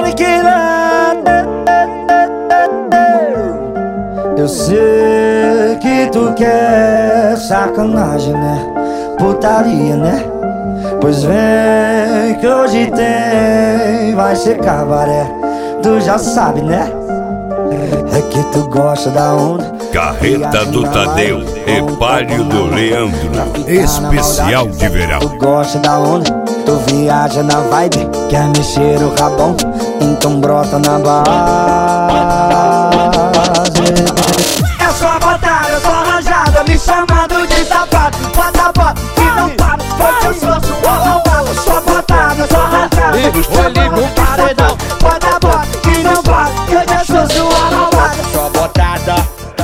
aniquilando. Eu sei que tu quer sacanagem, né? Putaria, né? Pois vem que hoje tem, vai ser cabaré. Tu já sabe, né? É que tu gosta da onda. Carreta do Tadeu e Palio do Leandro, especial de verão. Tu gosta da onda, tu viaja na vibe, quer mexer o rabão, então brota na base. É só botada, eu sou arranjada, me chamando de sapato. Bota, bota, que não para, porque eu sou sua malvada. Só botada, eu sou arranjada, me chamando de paredão. Bota, bota, que não para, eu já sou sua malvada. Só botada.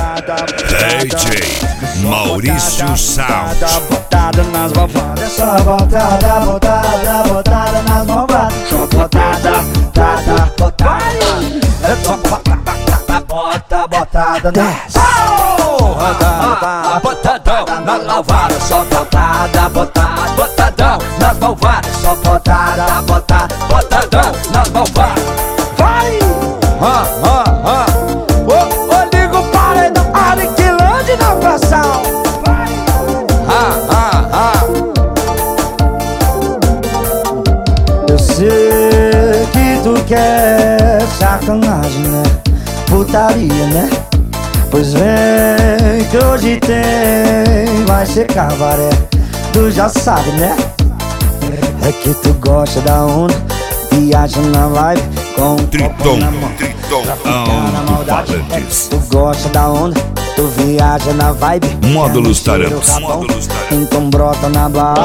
DJ Maurício Sound. Botada nas malvadas. Só botada, botada, botada nas malvadas. Só botada, botada, botada. Bota, botada, desce. Botadão na lavada, só botada, botada, botadão nas malvadas, só botada, botada, botadão nas malvadas. Vai! Liga o paredão, aniquilando na pressão. Eu sei que tu quer sacanagem, né? Putaria, né? Pois vem que hoje tem, vai ser cabaré. Tu já sabe, né? É que tu gosta da onda, viaja na vibe com um copo na mão. Tu gosta da onda, tu viaja na vibe, Módulos Tarantos. então brota na base.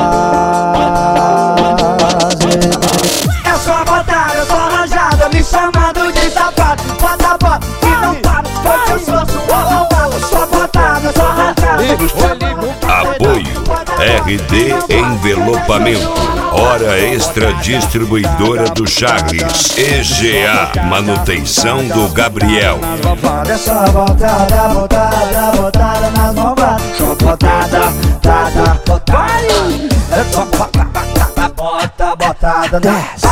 É só botada, eu sou arranjada, me chamando de sapato. Bota, bota, que não para, porque eu sou sua malvada. Só botada, eu sou arranjada. Apoio RD Envelopamento, Hora Extra Distribuidora do Charles, EGA Manutenção do Gabriel. É só botada, botada, botada nas malvadas. Só botada, botada, botada. É só bota, botada, desce.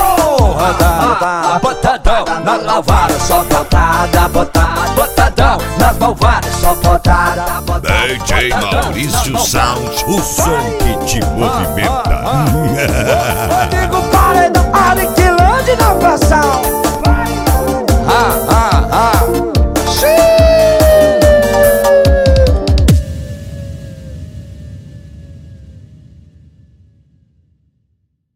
Botadão na lavada, só botada, botada, botadão nas malvadas, só botada, botada. DJ Maurício Sound, o som que te movimenta.